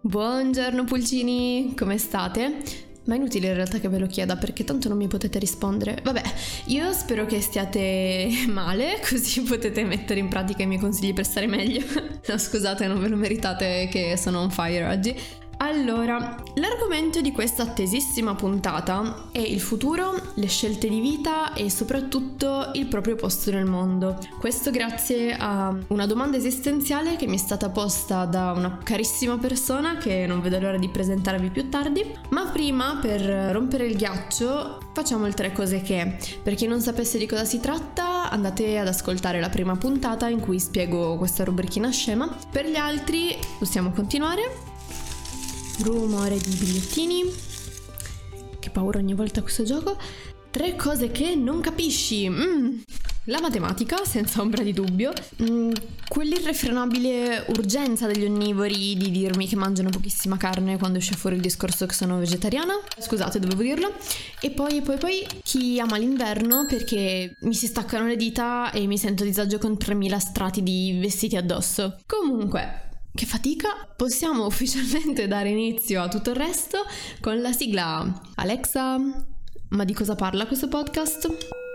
Buongiorno pulcini, come state? Ma è inutile in realtà che ve lo chieda perché tanto non mi potete rispondere. Vabbè, io spero che stiate male, così potete mettere in pratica i miei consigli per stare meglio. No, scusate, non ve lo meritate che sono on fire oggi. Allora, l'argomento di questa attesissima puntata è il futuro, le scelte di vita e soprattutto il proprio posto nel mondo. Questo grazie a una domanda esistenziale che mi è stata posta da una carissima persona che non vedo l'ora di presentarvi più tardi. Ma prima, per rompere il ghiaccio, facciamo il tre cose che. Per chi non sapesse di cosa si tratta, andate ad ascoltare la prima puntata in cui spiego questa rubrichina scema. Per gli altri possiamo continuare. Rumore di bigliettini. Che paura ogni volta questo gioco. Tre cose che non capisci. La matematica, senza ombra di dubbio. Quell'irrefrenabile urgenza degli onnivori di dirmi che mangiano pochissima carne quando esce fuori il discorso che sono vegetariana. Scusate, dovevo dirlo. E poi chi ama l'inverno perché mi si staccano le dita e mi sento a disagio con 3000 strati di vestiti addosso. Comunque, che fatica, possiamo ufficialmente dare inizio a tutto il resto con la sigla. Alexa, ma di cosa parla questo podcast?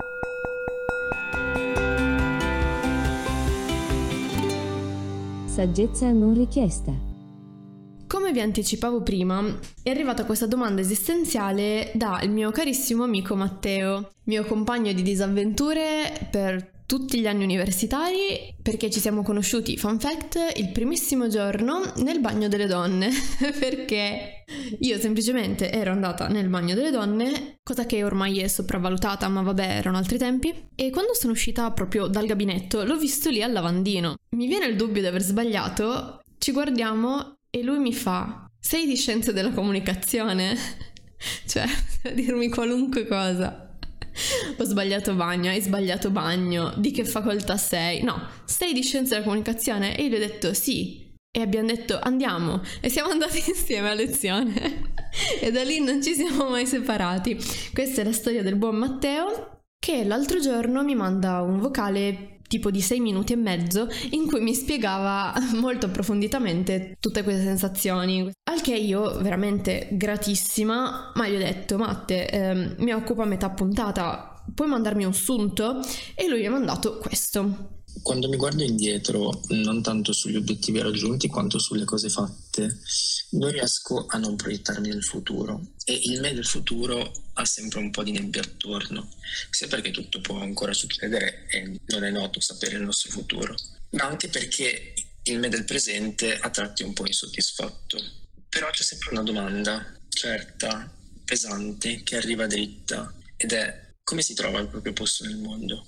Saggezza non richiesta. Come vi anticipavo prima, è arrivata questa domanda esistenziale dal mio carissimo amico Matteo, mio compagno di disavventure per tutti gli anni universitari, perché ci siamo conosciuti, fun fact, il primissimo giorno nel bagno delle donne, perché io semplicemente ero andata nel bagno delle donne, cosa che ormai è sopravvalutata, ma vabbè, erano altri tempi, e quando sono uscita proprio dal gabinetto l'ho visto lì al lavandino. Mi viene il dubbio di aver sbagliato, ci guardiamo e lui mi fa: sei di scienze della comunicazione? Cioè, a dirmi qualunque cosa. Ho sbagliato bagno, hai sbagliato bagno, di che facoltà sei? No, sei di scienze della comunicazione? E io gli ho detto sì, e abbiamo detto andiamo, e siamo andati insieme a lezione e da lì non ci siamo mai separati. Questa è la storia del buon Matteo, che l'altro giorno mi manda un vocale tipo di 6 minuti e mezzo in cui mi spiegava molto approfonditamente tutte queste sensazioni, al che io veramente gratissima, ma gli ho detto: Matte, mi occupa metà puntata, puoi mandarmi un sunto? E lui mi ha mandato questo. Quando mi guardo indietro, non tanto sugli obiettivi raggiunti quanto sulle cose fatte, non riesco a non proiettarmi nel futuro, e il me del futuro ha sempre un po' di nebbia attorno, sia perché tutto può ancora succedere e non è noto sapere il nostro futuro, ma anche perché il me del presente a tratti è un po' insoddisfatto. Però c'è sempre una domanda certa, pesante, che arriva dritta, ed è: come si trova il proprio posto nel mondo?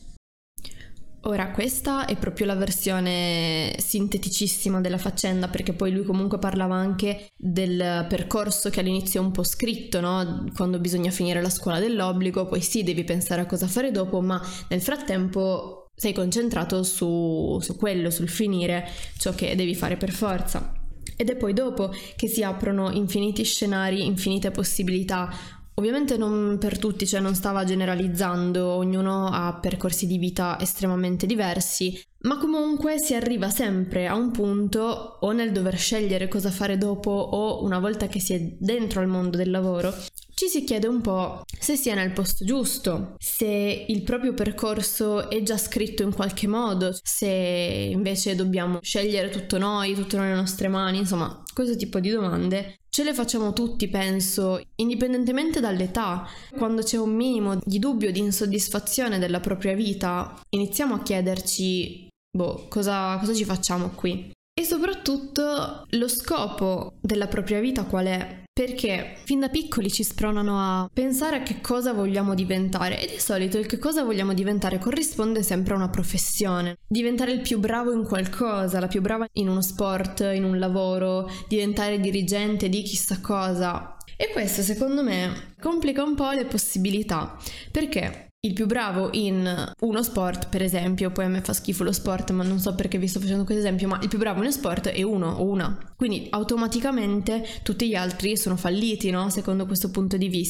Ora, questa è proprio la versione sinteticissima della faccenda, perché poi lui comunque parlava anche del percorso che all'inizio è un po' scritto, no? Quando bisogna finire la scuola dell'obbligo, poi sì, devi pensare a cosa fare dopo, ma nel frattempo sei concentrato su quello, sul finire ciò che devi fare per forza. Ed è poi dopo che si aprono infiniti scenari, infinite possibilità. Ovviamente non per tutti, cioè non stava generalizzando, ognuno ha percorsi di vita estremamente diversi, ma comunque si arriva sempre a un punto, o nel dover scegliere cosa fare dopo, o una volta che si è dentro al mondo del lavoro, ci si chiede un po' se sia nel posto giusto, se il proprio percorso è già scritto in qualche modo, se invece dobbiamo scegliere tutto noi, tutto nelle nostre mani, insomma, questo tipo di domande ce le facciamo tutti, penso, indipendentemente dall'età. Quando c'è un minimo di dubbio, di insoddisfazione della propria vita, iniziamo a chiederci: cosa ci facciamo qui? E soprattutto lo scopo della propria vita qual è? Perché fin da piccoli ci spronano a pensare a che cosa vogliamo diventare, e di solito il che cosa vogliamo diventare corrisponde sempre a una professione. Diventare il più bravo in qualcosa, la più brava in uno sport, in un lavoro, diventare dirigente di chissà cosa. E questo secondo me complica un po' le possibilità, perché il più bravo in uno sport, per esempio, poi a me fa schifo lo sport, ma non so perché vi sto facendo questo esempio, ma il più bravo in uno sport è uno o una, quindi automaticamente tutti gli altri sono falliti, no? Secondo questo punto di vista.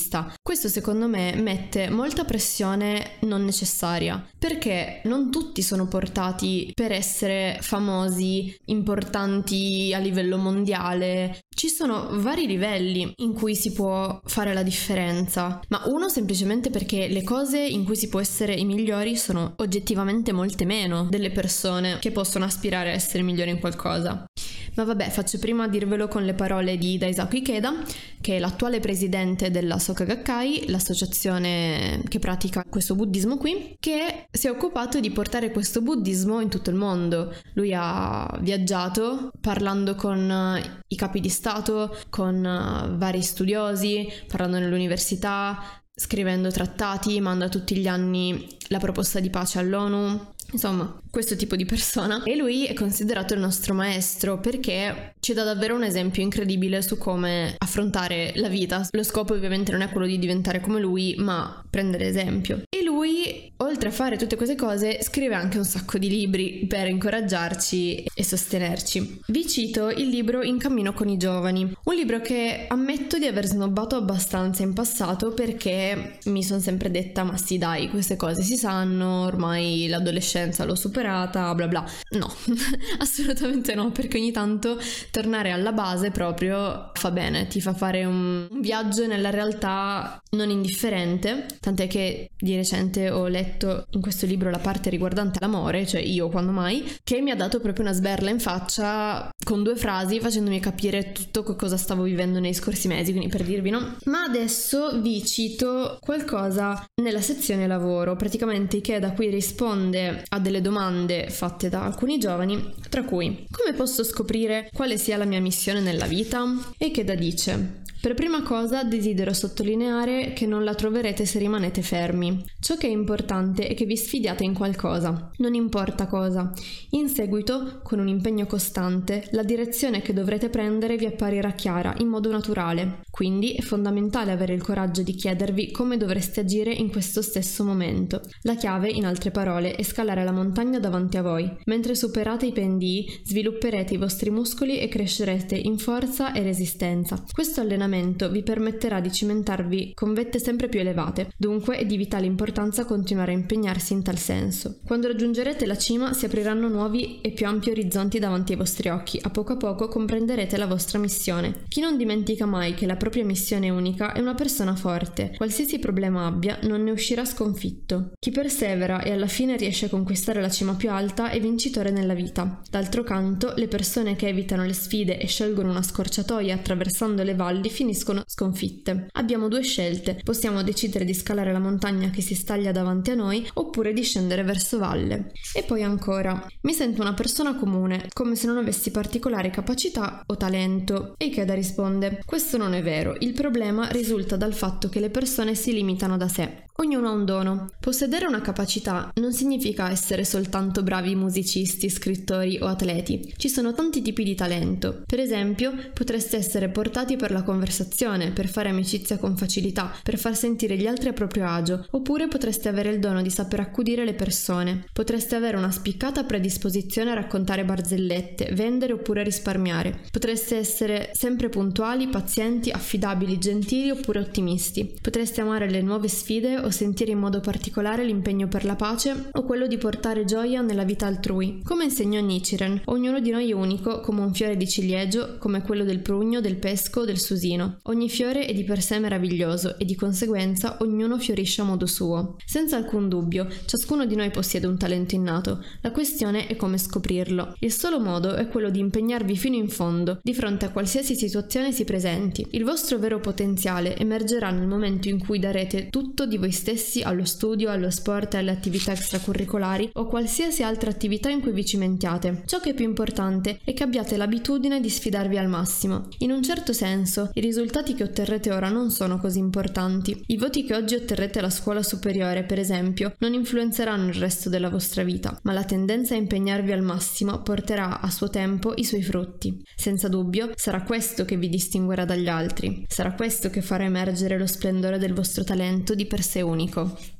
Questo secondo me mette molta pressione non necessaria, perché non tutti sono portati per essere famosi, importanti a livello mondiale. Ci sono vari livelli in cui si può fare la differenza, ma uno semplicemente perché le cose in cui si può essere i migliori sono oggettivamente molte meno delle persone che possono aspirare a essere migliori in qualcosa. Ma vabbè, faccio prima a dirvelo con le parole di Daisaku Ikeda, che è l'attuale presidente della Soka Gakkai, l'associazione che pratica questo buddismo qui, che si è occupato di portare questo buddismo in tutto il mondo. Lui ha viaggiato parlando con i capi di Stato, con vari studiosi, parlando nell'università, scrivendo trattati, manda tutti gli anni la proposta di pace all'ONU. Insomma, questo tipo di persona. E lui è considerato il nostro maestro perché ci dà davvero un esempio incredibile su come affrontare la vita. Lo scopo ovviamente non è quello di diventare come lui, ma prendere esempio. E lui, oltre a fare tutte queste cose, scrive anche un sacco di libri per incoraggiarci e sostenerci. Vi cito il libro In cammino con i giovani, un libro che ammetto di aver snobbato abbastanza in passato perché mi sono sempre detta ma sì dai, queste cose si sanno, ormai l'adolescenza l'ho superata, bla bla. No, assolutamente no, perché ogni tanto tornare alla base proprio fa bene, ti fa fare un viaggio nella realtà non indifferente, tant'è che di recente ho letto in questo libro la parte riguardante l'amore, cioè io quando mai, che mi ha dato proprio una sberla in faccia con 2 frasi facendomi capire tutto cosa stavo vivendo nei scorsi mesi, quindi per dirvi, no? Ma adesso vi cito qualcosa nella sezione lavoro, praticamente Ikeda qui risponde a delle domande fatte da alcuni giovani, tra cui: come posso scoprire quale sia la mia missione nella vita? E Ikeda dice: per prima cosa desidero sottolineare che non la troverete se rimanete fermi. Ciò che è importante è che vi sfidiate in qualcosa, non importa cosa. In seguito, con un impegno costante, la direzione che dovrete prendere vi apparirà chiara in modo naturale. Quindi è fondamentale avere il coraggio di chiedervi come dovreste agire in questo stesso momento. La chiave, in altre parole, è scalare la montagna davanti a voi. Mentre superate i pendii, svilupperete i vostri muscoli e crescerete in forza e resistenza. Questo allenamento vi permetterà di cimentarvi con vette sempre più elevate, dunque è di vitale importanza continuare a impegnarsi in tal senso. Quando raggiungerete la cima si apriranno nuovi e più ampi orizzonti davanti ai vostri occhi, a poco comprenderete la vostra missione. Chi non dimentica mai che la propria missione unica è una persona forte, qualsiasi problema abbia non ne uscirà sconfitto. Chi persevera e alla fine riesce a conquistare la cima più alta è vincitore nella vita. D'altro canto, le persone che evitano le sfide e scelgono una scorciatoia attraversando le valli finiscono sconfitte. Abbiamo 2 scelte: possiamo decidere di scalare la montagna che si staglia davanti a noi oppure di scendere verso valle. E poi ancora: mi sento una persona comune, come se non avessi particolari capacità o talento. E Ikeda risponde: questo non è vero, il problema risulta dal fatto che le persone si limitano da sé. Ognuno ha un dono. Possedere una capacità non significa essere soltanto bravi musicisti, scrittori o atleti. Ci sono tanti tipi di talento. Per esempio, potreste essere portati per la conversazione, per fare amicizia con facilità, per far sentire gli altri a proprio agio, oppure potreste avere il dono di saper accudire le persone. Potreste avere una spiccata predisposizione a raccontare barzellette, vendere oppure risparmiare. Potreste essere sempre puntuali, pazienti, affidabili, gentili oppure ottimisti. Potreste amare le nuove sfide o sentire in modo particolare l'impegno per la pace o quello di portare gioia nella vita altrui. Come insegnò Nichiren, ognuno di noi è unico come un fiore di ciliegio, come quello del prugno, del pesco o del susino. Ogni fiore è di per sé meraviglioso e di conseguenza ognuno fiorisce a modo suo. Senza alcun dubbio, ciascuno di noi possiede un talento innato. La questione è come scoprirlo. Il solo modo è quello di impegnarvi fino in fondo, di fronte a qualsiasi situazione si presenti. Il vostro vero potenziale emergerà nel momento in cui darete tutto di voi stessi allo studio, allo sport e alle attività extracurricolari o qualsiasi altra attività in cui vi cimentiate. Ciò che è più importante è che abbiate l'abitudine di sfidarvi al massimo. In un certo senso, i risultati che otterrete ora non sono così importanti. I voti che oggi otterrete alla scuola superiore, per esempio, non influenzeranno il resto della vostra vita, ma la tendenza a impegnarvi al massimo porterà a suo tempo i suoi frutti. Senza dubbio, sarà questo che vi distinguerà dagli altri. Sarà questo che farà emergere lo splendore del vostro talento di per sé unico.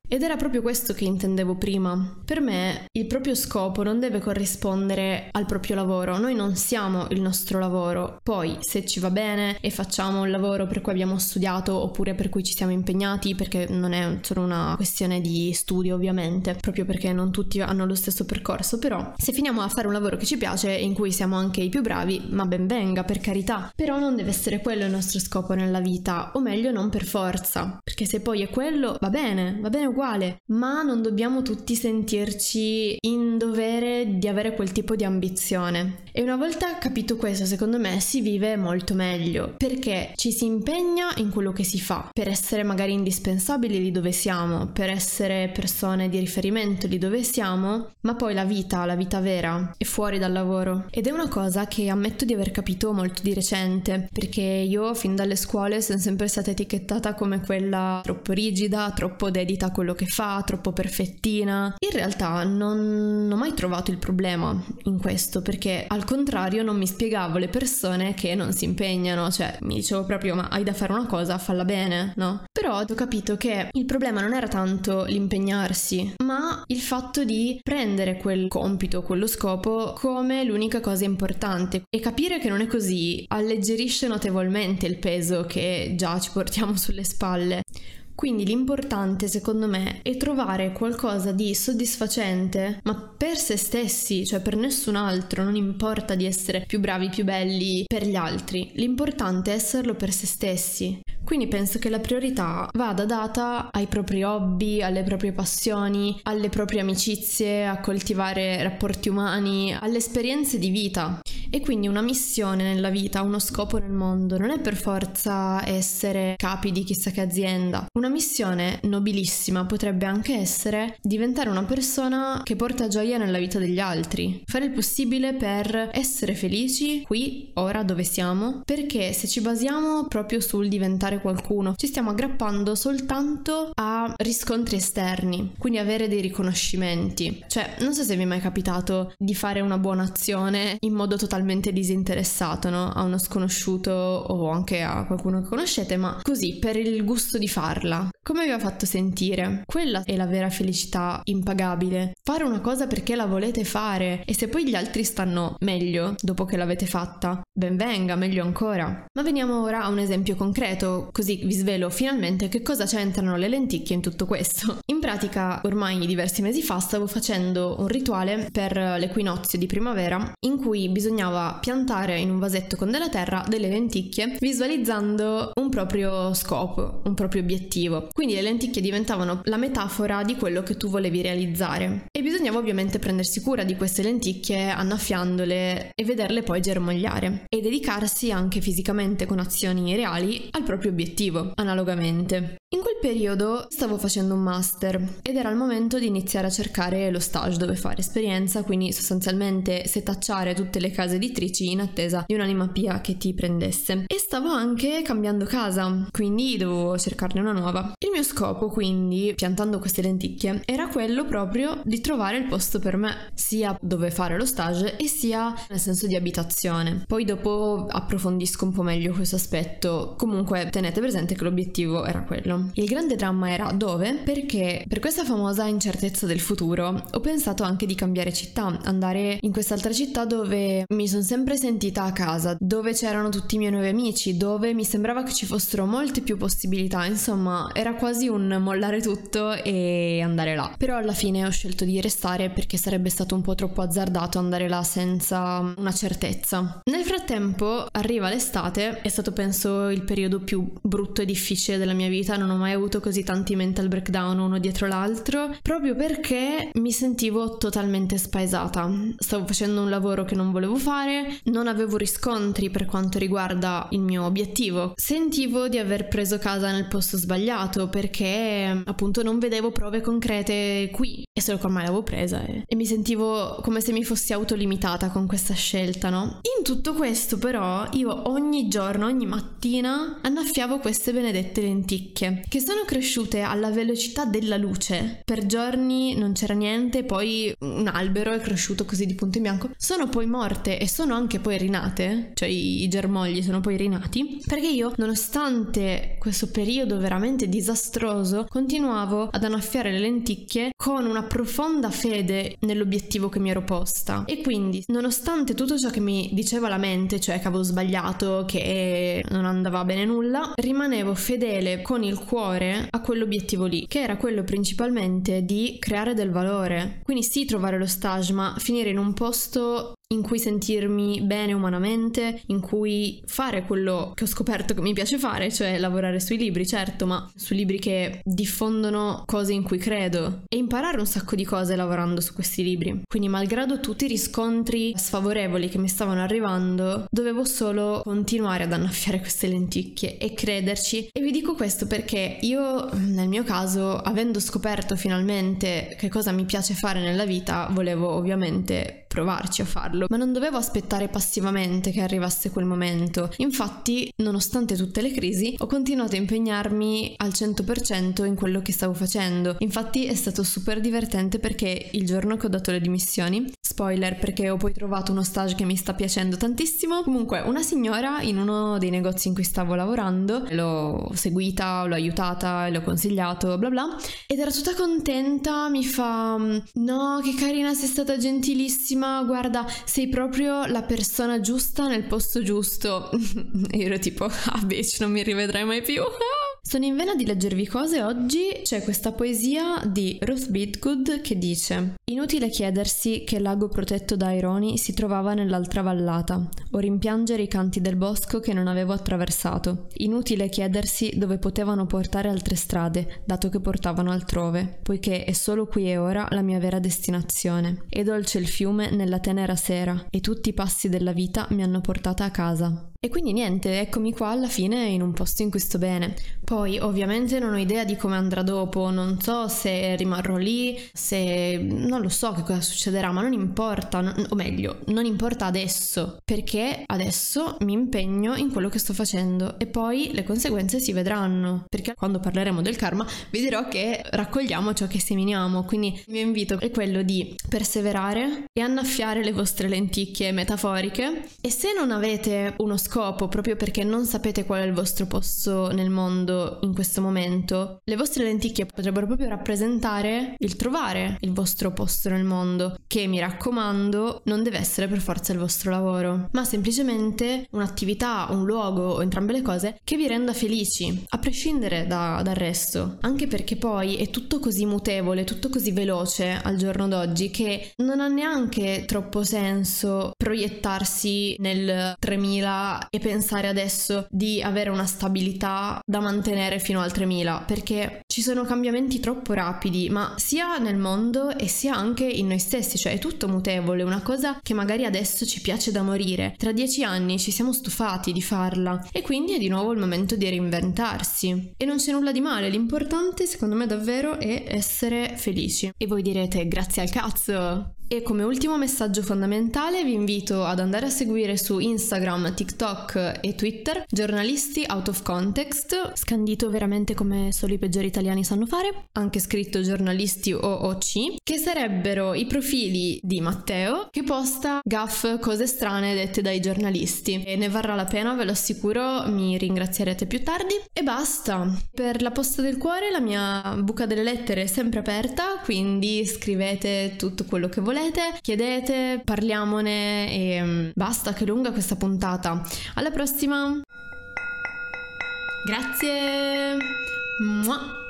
Ed era proprio questo che intendevo prima. Per me il proprio scopo non deve corrispondere al proprio lavoro, noi non siamo il nostro lavoro. Poi se ci va bene e facciamo un lavoro per cui abbiamo studiato oppure per cui ci siamo impegnati, perché non è solo una questione di studio ovviamente, proprio perché non tutti hanno lo stesso percorso, però se finiamo a fare un lavoro che ci piace e in cui siamo anche i più bravi, ma ben venga, per carità. Però non deve essere quello il nostro scopo nella vita, o meglio non per forza, perché se poi è quello va bene uguale, ma non dobbiamo tutti sentirci in dovere di avere quel tipo di ambizione. E una volta capito questo, secondo me si vive molto meglio, perché ci si impegna in quello che si fa, per essere magari indispensabili lì dove siamo, per essere persone di riferimento lì dove siamo, ma poi la vita vera, è fuori dal lavoro. Ed è una cosa che ammetto di aver capito molto di recente, perché io fin dalle scuole sono sempre stata etichettata come quella troppo rigida, troppo dedita a quello che fa, troppo perfettina. In realtà non ho mai trovato il problema in questo, perché al contrario non mi spiegavo le persone che non si impegnano, cioè mi dicevo proprio ma hai da fare una cosa, falla bene, no? Però ho capito che il problema non era tanto l'impegnarsi, ma il fatto di prendere quel compito, quello scopo come l'unica cosa importante, e capire che non è così alleggerisce notevolmente il peso che già ci portiamo sulle spalle. Quindi l'importante secondo me è trovare qualcosa di soddisfacente, ma per se stessi, cioè per nessun altro. Non importa di essere più bravi, più belli per gli altri, l'importante è esserlo per se stessi. Quindi penso che la priorità vada data ai propri hobby, alle proprie passioni, alle proprie amicizie, a coltivare rapporti umani, alle esperienze di vita. E quindi una missione nella vita, uno scopo nel mondo, non è per forza essere capi di chissà che azienda. Una missione nobilissima potrebbe anche essere diventare una persona che porta gioia nella vita degli altri, fare il possibile per essere felici qui, ora, dove siamo, perché se ci basiamo proprio sul diventare qualcuno, ci stiamo aggrappando soltanto a riscontri esterni, quindi avere dei riconoscimenti. Cioè, non so se vi è mai capitato di fare una buona azione in modo totalmente disinteressato, no? A uno sconosciuto o anche a qualcuno che conoscete, ma così, per il gusto di farla. Come vi ha fatto sentire? Quella è la vera felicità impagabile. Fare una cosa perché la volete fare, e se poi gli altri stanno meglio dopo che l'avete fatta, ben venga, meglio ancora. Ma veniamo ora a un esempio concreto, così vi svelo finalmente che cosa c'entrano le lenticchie in tutto questo. In pratica, ormai diversi mesi fa stavo facendo un rituale per l'equinozio di primavera in cui bisognava piantare in un vasetto con della terra delle lenticchie, visualizzando un proprio scopo, un proprio obiettivo. Quindi le lenticchie diventavano la metafora di quello che tu volevi realizzare, e bisognava ovviamente prendersi cura di queste lenticchie annaffiandole e vederle poi germogliare, e dedicarsi anche fisicamente con azioni reali al proprio obiettivo, analogamente. In quel periodo stavo facendo un master ed era il momento di iniziare a cercare lo stage dove fare esperienza, quindi sostanzialmente setacciare tutte le case editrici in attesa di un'anima pia che ti prendesse. E stavo anche cambiando casa, quindi dovevo cercarne una nuova. Il mio scopo, quindi, piantando queste lenticchie, era quello proprio di trovare il posto per me, sia dove fare lo stage e sia nel senso di abitazione. Poi dopo approfondisco un po' meglio questo aspetto. Comunque tenete presente che l'obiettivo era quello. Il grande dramma era dove, perché per questa famosa incertezza del futuro ho pensato anche di cambiare città, andare in quest'altra città dove mi sono sempre sentita a casa, dove c'erano tutti i miei nuovi amici, dove mi sembrava che ci fossero molte più possibilità. Insomma, era quasi un mollare tutto e andare là. Però alla fine ho scelto di restare perché sarebbe stato un po' troppo azzardato andare là senza una certezza. Nel frattempo arriva l'estate, è stato penso il periodo più brutto e difficile della mia vita. Non ho mai avuto così tanti mental breakdown uno dietro l'altro, proprio perché mi sentivo totalmente spaesata. Stavo facendo un lavoro che non volevo fare, non avevo riscontri per quanto riguarda il mio obiettivo, sentivo di aver preso casa nel posto sbagliato perché appunto non vedevo prove concrete qui, e solo che ormai l'avevo presa e mi sentivo come se mi fossi autolimitata con questa scelta, no? In tutto questo però io ogni giorno, ogni mattina annaffiavo queste benedette lenticchie che sono cresciute alla velocità della luce. Per giorni non c'era niente, poi un albero è cresciuto così di punto in bianco, sono poi morte e sono anche poi rinate, cioè i germogli sono poi rinati, perché io, nonostante questo periodo veramente disastroso continuavo ad annaffiare le lenticchie con una profonda fede nell'obiettivo che mi ero posta, e quindi nonostante tutto ciò che mi diceva la mente, cioè che avevo sbagliato, che non andava bene nulla, rimanevo fedele con il cuore a quell'obiettivo lì, che era quello principalmente di creare del valore. Quindi sì, trovare lo stage, ma finire in un posto in cui sentirmi bene umanamente, in cui fare quello che ho scoperto che mi piace fare, cioè lavorare sui libri, certo, ma su libri che diffondono cose in cui credo, e imparare un sacco di cose lavorando su questi libri. Quindi malgrado tutti i riscontri sfavorevoli che mi stavano arrivando, dovevo solo continuare ad annaffiare queste lenticchie e crederci. E vi dico questo perché io, nel mio caso, avendo scoperto finalmente che cosa mi piace fare nella vita, volevo ovviamente provarci a farlo, ma non dovevo aspettare passivamente che arrivasse quel momento. Infatti, nonostante tutte le crisi, ho continuato a impegnarmi al 100% in quello che stavo facendo. Infatti è stato super divertente perché il giorno che ho dato le dimissioni, spoiler perché ho poi trovato uno stage che mi sta piacendo tantissimo, comunque una signora in uno dei negozi in cui stavo lavorando, l'ho seguita, l'ho aiutata, l'ho consigliato, bla bla, ed era tutta contenta, mi fa: no, che carina, sei stata gentilissima, guarda, sei proprio la persona giusta nel posto giusto. E io ero tipo: ah bitch, non mi rivedrai mai più. Sono in vena di leggervi cose oggi. C'è questa poesia di Ruth Bidgood che dice: inutile chiedersi che lago protetto da aironi si trovava nell'altra vallata, o rimpiangere i canti del bosco che non avevo attraversato. Inutile chiedersi dove potevano portare altre strade, dato che portavano altrove, poiché è solo qui e ora la mia vera destinazione. E dolce il fiume nella tenera sera, e tutti i passi della vita mi hanno portata a casa. E quindi niente, eccomi qua alla fine in un posto in cui sto bene. Poi ovviamente non ho idea di come andrà dopo, non so se rimarrò lì, se non lo so che cosa succederà, ma non importa, o meglio, non importa adesso, perché adesso mi impegno in quello che sto facendo e poi le conseguenze si vedranno, perché quando parleremo del karma vi dirò che raccogliamo ciò che seminiamo. Quindi il mio invito è quello di perseverare e annaffiare le vostre lenticchie metaforiche, e se non avete uno scopo proprio perché non sapete qual è il vostro posto nel mondo in questo momento, le vostre lenticchie potrebbero proprio rappresentare il trovare il vostro posto nel mondo, che mi raccomando non deve essere per forza il vostro lavoro, ma semplicemente un'attività, un luogo o entrambe le cose che vi renda felici, a prescindere dal resto. Anche perché poi è tutto così mutevole, tutto così veloce al giorno d'oggi che non ha neanche troppo senso proiettarsi nel 3000 e pensare adesso di avere una stabilità da mantenere fino al 3000, perché ci sono cambiamenti troppo rapidi, ma sia nel mondo e sia anche in noi stessi, cioè è tutto mutevole. Una cosa che magari adesso ci piace da morire, tra 10 anni ci siamo stufati di farla, e quindi è di nuovo il momento di reinventarsi. E non c'è nulla di male, l'importante secondo me davvero è essere felici. E voi direte: grazie al cazzo! E come ultimo messaggio fondamentale vi invito ad andare a seguire su Instagram, TikTok e Twitter Giornalisti Out of Context, scandito veramente come solo i peggiori italiani sanno fare, anche scritto giornalisti OOC, che sarebbero i profili di Matteo che posta gaff, cose strane dette dai giornalisti, e ne varrà la pena, ve lo assicuro, mi ringrazierete più tardi. E basta, per la posta del cuore la mia buca delle lettere è sempre aperta, quindi scrivete tutto quello che volete, chiedete, parliamone, e basta che è lunga questa puntata. Alla prossima! Grazie! Mua.